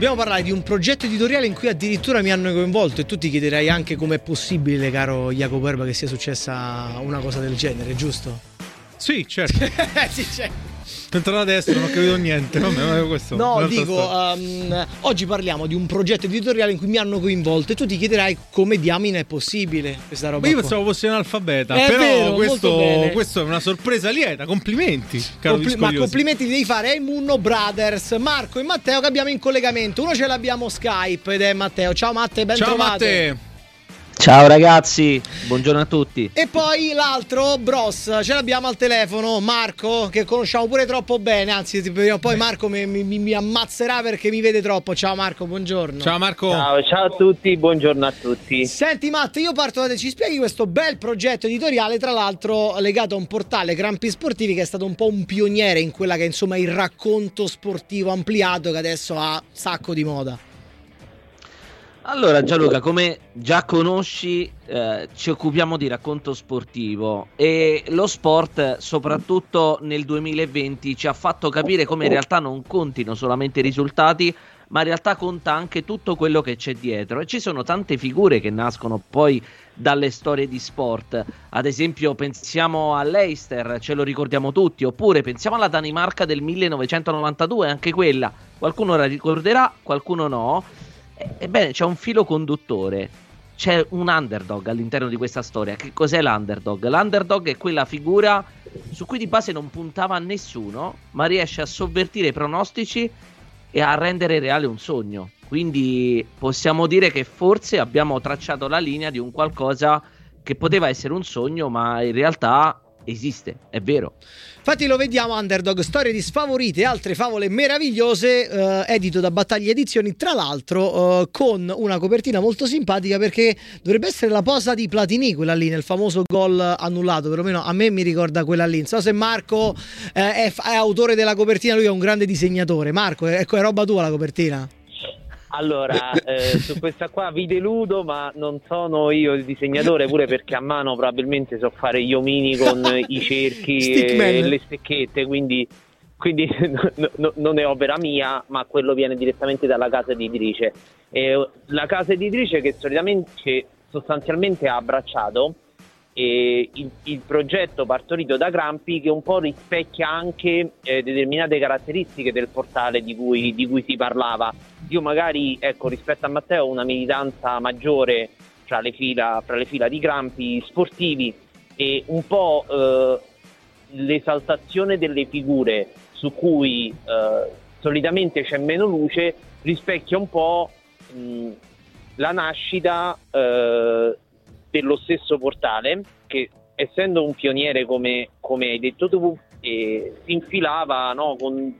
dobbiamo parlare di un progetto editoriale in cui addirittura mi hanno coinvolto, e tu ti chiederai anche com'è possibile, caro Jacopo Erba, che sia successa una cosa del genere, giusto? Sì, certo. Sì, certo. Entrato adesso, non ho capito niente. Vabbè, questo no, dico, oggi parliamo di un progetto editoriale in cui mi hanno coinvolto, e tu ti chiederai come diamine è possibile questa roba. Io pensavo fosse analfabeta, è però vero, questo è una sorpresa lieta. Complimenti, caro ma complimenti li devi fare ai Munno Brothers, Marco e Matteo, che abbiamo in collegamento. Uno ce l'abbiamo Skype ed è Matteo. Ciao Matte, ben trovato. Ciao Matte. Ciao ragazzi, buongiorno a tutti. E poi l'altro, Bros, ce l'abbiamo al telefono, Marco, che conosciamo pure troppo bene, anzi poi Marco mi ammazzerà perché mi vede troppo. Ciao Marco, buongiorno. Ciao Marco. Ciao a tutti, buongiorno a tutti. Senti Matt, io parto da te, ci spieghi questo bel progetto editoriale, tra l'altro legato a un portale, Grampi Sportivi, che è stato un po' un pioniere in quella che è insomma il racconto sportivo ampliato, che adesso ha sacco di moda. Allora Gianluca, come già conosci, ci occupiamo di racconto sportivo, e lo sport, soprattutto nel 2020, ci ha fatto capire come in realtà non contino solamente i risultati, ma in realtà conta anche tutto quello che c'è dietro, e ci sono tante figure che nascono poi dalle storie di sport. Ad esempio pensiamo all'Eister, ce lo ricordiamo tutti, oppure pensiamo alla Danimarca del 1992, anche quella qualcuno la ricorderà, qualcuno no. Ebbene, c'è un filo conduttore, c'è un underdog all'interno di questa storia. Che cos'è l'underdog? L'underdog è quella figura su cui di base non puntava nessuno, ma riesce a sovvertire i pronostici e a rendere reale un sogno. Quindi possiamo dire che forse abbiamo tracciato la linea di un qualcosa che poteva essere un sogno, ma in realtà esiste, è vero. Infatti lo vediamo, Underdog, storie di sfavorite e altre favole meravigliose, edito da Battaglia Edizioni, tra l'altro con una copertina molto simpatica, perché dovrebbe essere la posa di Platini, quella lì, nel famoso gol annullato, perlomeno a me mi ricorda quella lì. Non so se Marco è autore della copertina, lui è un grande disegnatore. Marco, ecco, è roba tua la copertina? Allora, su questa qua vi deludo, ma non sono io il disegnatore, pure perché a mano probabilmente so fare gli omini con i cerchi e le stecchette, quindi non è opera mia, ma quello viene direttamente dalla casa editrice. La casa editrice che sostanzialmente ha abbracciato il progetto partorito da Grampi, che un po' rispecchia anche determinate caratteristiche del portale di cui si parlava. Io magari, ecco, rispetto a Matteo, ho una militanza maggiore fra le fila di Grampi Sportivi, e un po' l'esaltazione delle figure su cui solitamente c'è meno luce rispecchia un po' la nascita dello stesso portale, che essendo un pioniere come hai detto tu, si infilava, no, con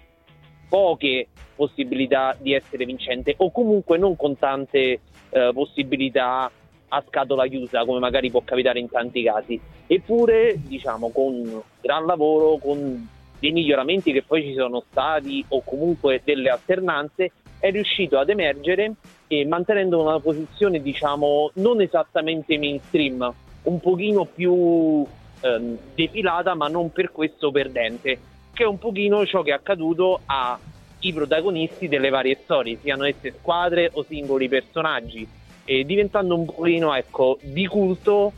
poche possibilità di essere vincente, o comunque non con tante possibilità a scatola chiusa, come magari può capitare in tanti casi. Eppure, diciamo, con gran lavoro, con dei miglioramenti che poi ci sono stati, o comunque delle alternanze, è riuscito ad emergere, e mantenendo una posizione, diciamo, non esattamente mainstream, un pochino più defilata, ma non per questo perdente, che è un pochino ciò che è accaduto ai protagonisti delle varie storie, siano esse squadre o singoli personaggi, diventando un pochino, ecco, di culto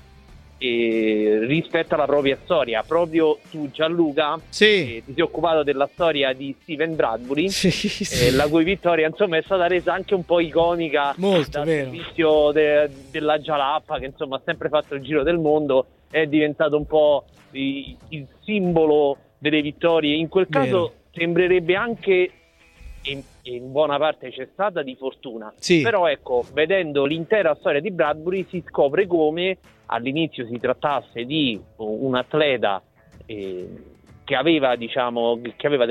rispetto alla propria storia. Proprio tu, Gianluca, sì, ti sei occupato della storia di Steven Bradbury, sì. la cui vittoria, insomma, è stata resa anche un po' iconica dal servizio della Jalappa, che insomma ha sempre fatto il giro del mondo, è diventato un po' il simbolo delle vittorie. In quel caso sembrerebbe anche, in buona parte c'è stata, di fortuna, sì. Però ecco, vedendo l'intera storia di Bradbury si scopre come all'inizio si trattasse di un atleta che aveva, diciamo,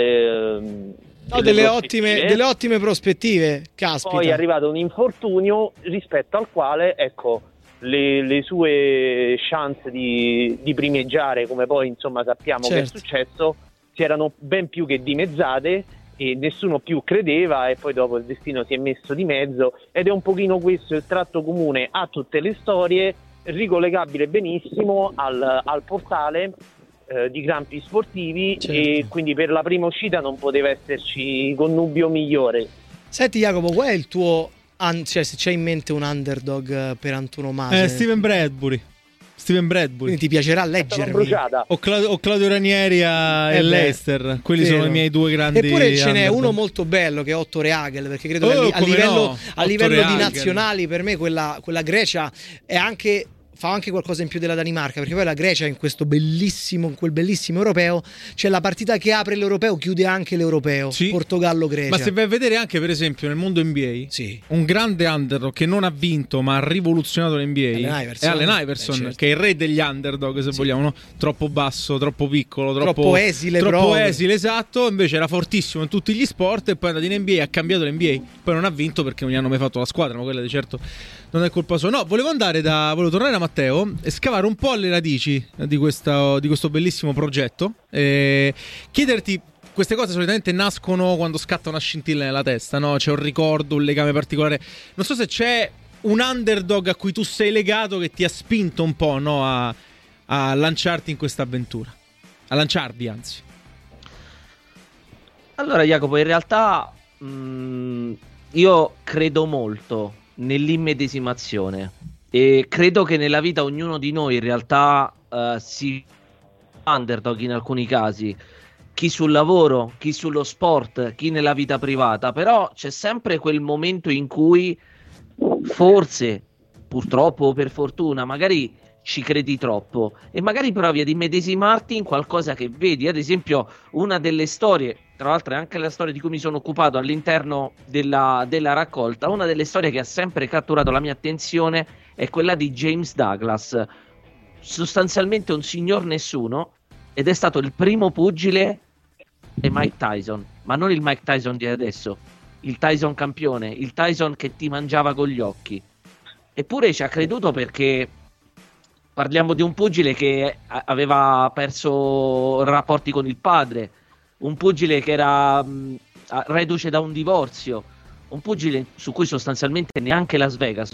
delle ottime prospettive. Caspita. Poi è arrivato un infortunio rispetto al quale, ecco, le sue chance di primeggiare, come poi insomma sappiamo che è successo, si erano ben più che dimezzate, e nessuno più credeva, e poi dopo il destino si è messo di mezzo, ed è un pochino questo il tratto comune a tutte le storie, ricollegabile benissimo al portale di Grampi Sportivi, e quindi per la prima uscita non poteva esserci connubio migliore. Senti Jacopo, qual è il tuo cioè se c'hai in mente un underdog per antonomasia? Steven Bradbury. Quindi ti piacerà leggermi. bruciata. O Claudio Ranieri e Leicester. Quelli Vero. sono i miei due grandi. Eppure ce n'è underdog. uno molto bello che è Otto Rehagel, perché credo che a come livello, no, di Otto Rehagel. nazionali per me quella Grecia è anche, fa anche qualcosa in più della Danimarca, perché poi la Grecia in quel bellissimo europeo c'è la partita che apre l'europeo, chiude anche l'europeo. Sì. Portogallo-Grecia. Ma se vai a vedere anche per esempio nel mondo NBA, sì, un grande underdog che non ha vinto ma ha rivoluzionato l'NBA è Allen Iverson, certo. che è il re degli underdog, se vogliamo, no? Troppo basso, troppo piccolo, troppo esile, esatto. Invece era fortissimo in tutti gli sport e poi è andato in NBA, ha cambiato l'NBA, poi non ha vinto perché non gli hanno mai fatto la squadra, ma quella di certo non è colpa sua. No, volevo tornare da Matteo e scavare un po' alle radici di questo bellissimo progetto, chiederti. Queste cose solitamente nascono quando scatta una scintilla nella testa, no? C'è un ricordo, un legame particolare. Non so se c'è un underdog a cui tu sei legato che ti ha spinto un po', no? A lanciarti in questa avventura. A lanciarvi, anzi. Allora, Jacopo, in realtà io credo molto nell'immedesimazione e credo che nella vita ognuno di noi in realtà si underdog in alcuni casi. Chi sul lavoro, chi sullo sport, chi nella vita privata, però c'è sempre quel momento in cui forse, purtroppo o per fortuna, magari ci credi troppo e magari provi ad immedesimarti in qualcosa che vedi. Ad esempio, una delle storie, tra l'altro è anche la storia di cui mi sono occupato all'interno della raccolta, una delle storie che ha sempre catturato la mia attenzione è quella di James Douglas, sostanzialmente un signor nessuno, ed è stato il primo pugile e Mike Tyson, ma non il Mike Tyson di adesso, il Tyson campione, il Tyson che ti mangiava con gli occhi. Eppure ci ha creduto perché parliamo di un pugile che aveva perso rapporti con il padre, un pugile che era reduce da un divorzio, un pugile su cui sostanzialmente neanche Las Vegas,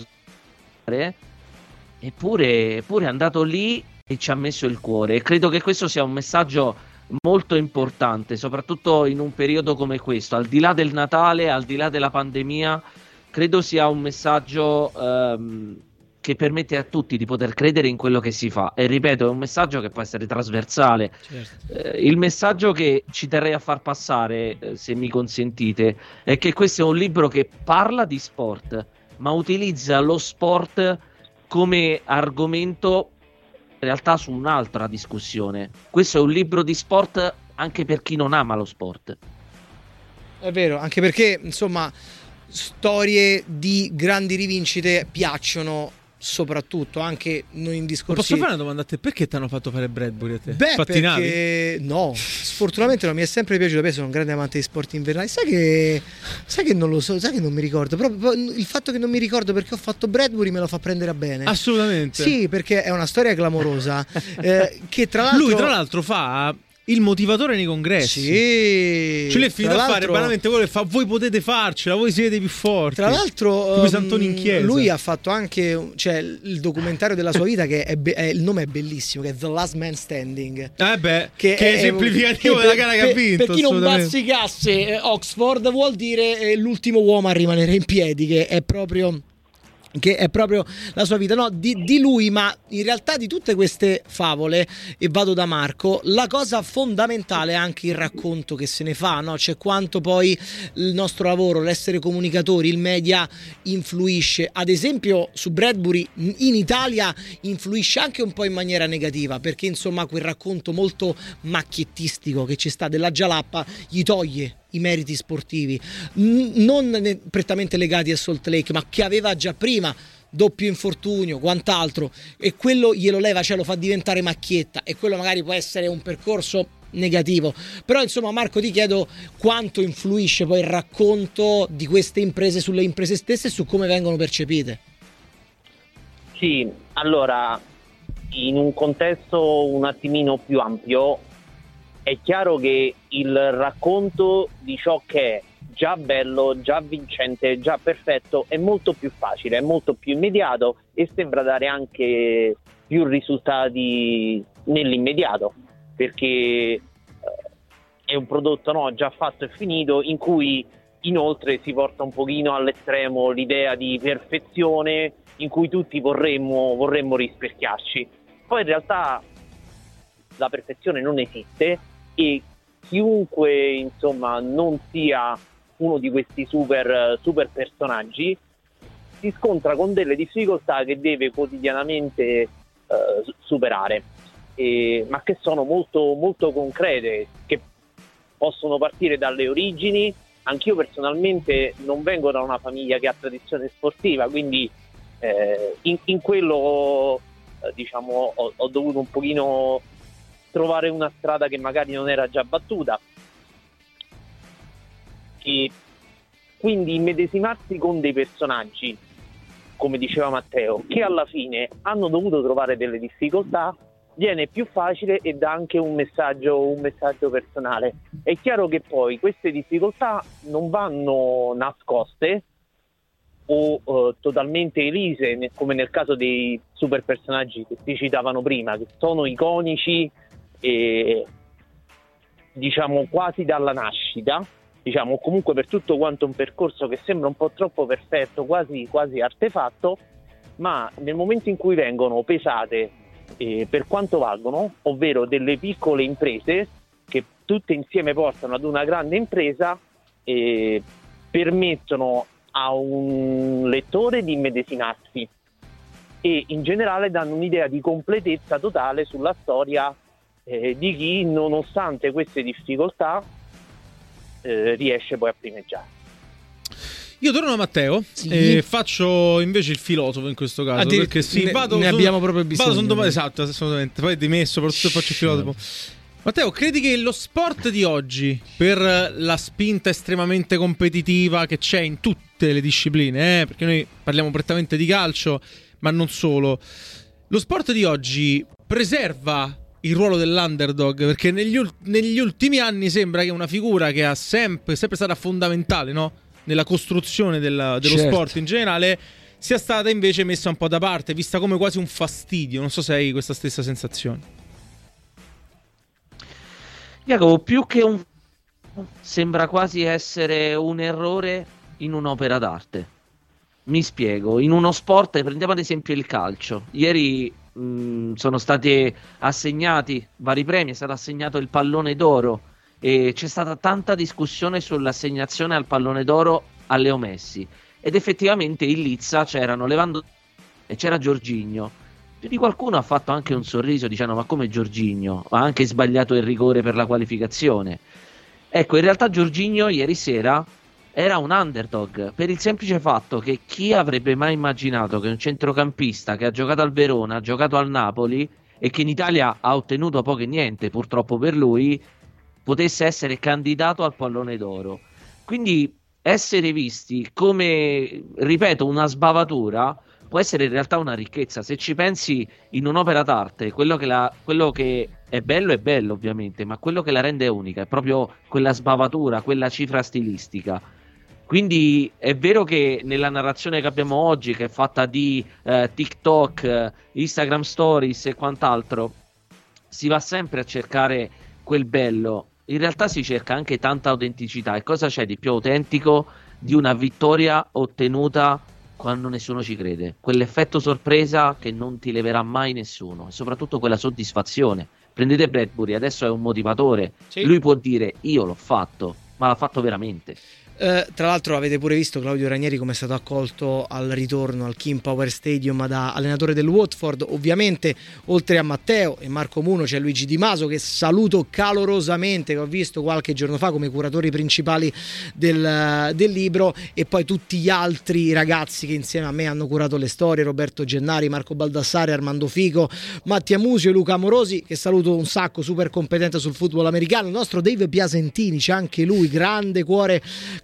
eppure è andato lì e ci ha messo il cuore. E credo che questo sia un messaggio molto importante, soprattutto in un periodo come questo, al di là del Natale, al di là della pandemia. Credo sia un messaggio che permette a tutti di poter credere in quello che si fa, e ripeto, è un messaggio che può essere trasversale. Certo. Il messaggio che ci terrei a far passare, se mi consentite, è che questo è un libro che parla di sport, ma utilizza lo sport come argomento in realtà su un'altra discussione. Questo è un libro di sport anche per chi non ama lo sport. È vero, anche perché insomma storie di grandi rivincite piacciono, soprattutto anche noi in discorsi. Posso fare una domanda a te? Perché ti hanno fatto fare Bradbury a te? Beh, pattinavi? Perché no, sfortunatamente non mi è sempre piaciuto. Beh, sono un grande amante di sport invernali. Sai che non lo so, sai che non mi ricordo. Proprio il fatto che non mi ricordo perché ho fatto Bradbury me lo fa prendere a bene. Assolutamente. Sì, perché è una storia clamorosa. Che tra l'altro lui tra l'altro fa il motivatore nei congressi. Sì. Ce l'è finito a fare banalmente quello che fa: voi potete farcela, voi siete più forti. Tra l'altro come Santoni in chiesa. Lui ha fatto anche, cioè, il documentario della sua vita che il nome è bellissimo, che è The Last Man Standing. Che è esemplificativo della gara che ha vinto. Per chi non bazzicasse, Oxford vuol dire l'ultimo uomo a rimanere in piedi, che è proprio la sua vita, no, di lui, ma in realtà di tutte queste favole, e vado da Marco, la cosa fondamentale è anche il racconto che se ne fa, no? C'è quanto poi il nostro lavoro, l'essere comunicatori, il media influisce. Ad esempio su Bradbury in Italia influisce anche un po' in maniera negativa, perché insomma quel racconto molto macchiettistico che ci sta della Jalappa gli toglie i meriti sportivi, non prettamente legati a Salt Lake, ma che aveva già prima, doppio infortunio, quant'altro, e quello glielo leva, cioè lo fa diventare macchietta, e quello magari può essere un percorso negativo. Però insomma, Marco, ti chiedo quanto influisce poi il racconto di queste imprese sulle imprese stesse e su come vengono percepite. Sì, allora, in un contesto un attimino più ampio, è chiaro che il racconto di ciò che è già bello, già vincente, già perfetto è molto più facile, è molto più immediato e sembra dare anche più risultati nell'immediato, perché è un prodotto già fatto e finito, in cui inoltre si porta un pochino all'estremo l'idea di perfezione in cui tutti vorremmo rispecchiarci. Poi in realtà la perfezione non esiste e chiunque insomma non sia uno di questi super personaggi si scontra con delle difficoltà che deve quotidianamente superare, ma che sono molto, molto concrete, che possono partire dalle origini. Anch'io personalmente non vengo da una famiglia che ha tradizione sportiva, quindi in quello diciamo ho dovuto un pochino trovare una strada che magari non era già battuta, e quindi immedesimarsi con dei personaggi, come diceva Matteo, che alla fine hanno dovuto trovare delle difficoltà, viene più facile e dà anche un messaggio personale. È chiaro che poi queste difficoltà non vanno nascoste o totalmente elise, come nel caso dei super personaggi che si citavano prima, che sono iconici e diciamo quasi dalla nascita, diciamo comunque per tutto quanto un percorso che sembra un po' troppo perfetto, quasi artefatto, ma nel momento in cui vengono pesate per quanto valgono, ovvero delle piccole imprese che tutte insieme portano ad una grande impresa, permettono a un lettore di immedesimarsi e in generale danno un'idea di completezza totale sulla storia di chi, nonostante queste difficoltà, riesce poi a primeggiare. Io torno a Matteo e faccio invece il filosofo in questo caso, perché abbiamo proprio bisogno. Esatto, assolutamente. Poi dimesso, soprattutto faccio il filosofo. Matteo, credi che lo sport di oggi, per la spinta estremamente competitiva che c'è in tutte le discipline, perché noi parliamo prettamente di calcio, ma non solo, lo sport di oggi preserva il ruolo dell'underdog? Perché negli ultimi anni sembra che una figura che è sempre stata fondamentale, no? Nella costruzione dello sport in generale, sia stata invece messa un po' da parte, vista come quasi un fastidio. Non so se hai questa stessa sensazione. Jacopo, più che sembra quasi essere un errore in un'opera d'arte. Mi spiego. In uno sport, prendiamo ad esempio il calcio. Ieri sono stati assegnati vari premi, è stato assegnato il pallone d'oro e c'è stata tanta discussione sull'assegnazione al pallone d'oro a Leo Messi, ed effettivamente in lizza c'erano Lewandowski e c'era Jorginho. Più di qualcuno ha fatto anche un sorriso dicendo: ma come Jorginho? Ha anche sbagliato il rigore per la qualificazione. Ecco, in realtà Jorginho ieri sera era un underdog, per il semplice fatto che chi avrebbe mai immaginato che un centrocampista che ha giocato al Verona, ha giocato al Napoli e che in Italia ha ottenuto poco e niente, purtroppo per lui, potesse essere candidato al pallone d'oro. Quindi essere visti come, ripeto, una sbavatura può essere in realtà una ricchezza. Se ci pensi, in un'opera d'arte, quello che è bello ovviamente, ma quello che la rende unica è proprio quella sbavatura, quella cifra stilistica. Quindi è vero che nella narrazione che abbiamo oggi, che è fatta di TikTok, Instagram Stories e quant'altro, si va sempre a cercare quel bello. In realtà si cerca anche tanta autenticità. E cosa c'è di più autentico di una vittoria ottenuta quando nessuno ci crede? Quell'effetto sorpresa che non ti leverà mai nessuno, e soprattutto quella soddisfazione. Prendete Bradbury, adesso è un motivatore. Sì. Lui può dire: io l'ho fatto, ma l'ha fatto veramente. Tra l'altro avete pure visto Claudio Ranieri come è stato accolto al ritorno al King Power Stadium da allenatore del Watford. Ovviamente oltre a Matteo e Marco Muno c'è Luigi Di Maso, che saluto calorosamente, che ho visto qualche giorno fa come curatori principali del libro, e poi tutti gli altri ragazzi che insieme a me hanno curato le storie: Roberto Gennari, Marco Baldassare, Armando Fico, Mattia Musio e Luca Amorosi, che saluto un sacco, super competente sul football americano. Il nostro Dave Piasentini, c'è anche lui, grande cuore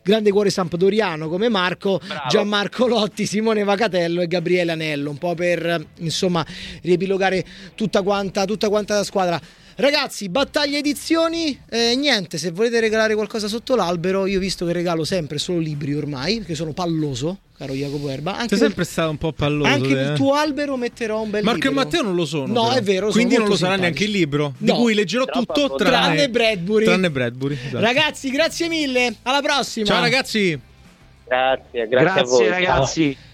sampdoriano come Marco. Bravo. Gianmarco Lotti, Simone Vacatello e Gabriele Anello, un po' per insomma riepilogare tutta quanta la squadra. Ragazzi, Battaglia Edizioni, niente, se volete regalare qualcosa sotto l'albero, io visto che regalo sempre solo libri ormai, perché sono palloso, caro Jacopo Erba. Anche sei sempre stato un po' palloso. Anche il tuo albero metterò un bel Marco libro. e Matteo non lo sono. No, però. è vero. Quindi sono non lo molto sarà simpatici. neanche il libro, No. di cui leggerò tutto tranne Bradbury. Tranne Bradbury. Esatto. Ragazzi, grazie mille. Alla prossima. Ciao ragazzi. Grazie a voi. Ragazzi.